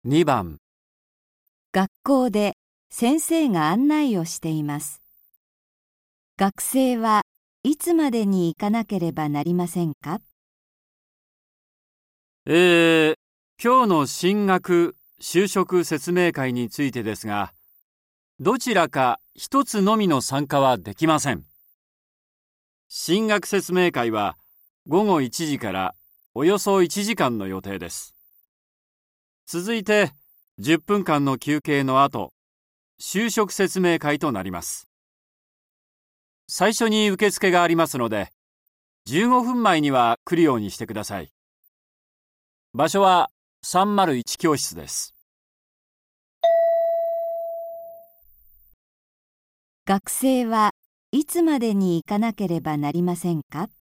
2番、 学校で先生が案内をしています。学生はいつまでに行かなければなりませんか？ 今日の進学・就職説明会についてですが、どちらか一つのみの参加はできません。進学説明会は午後1時からおよそ1時間の予定です。続いて10分間の休憩の後、就職説明会となります。最初に受付がありますので、15分前には来るようにしてください。場所は301教室です。 学生はいつまでに行かなければなりませんか？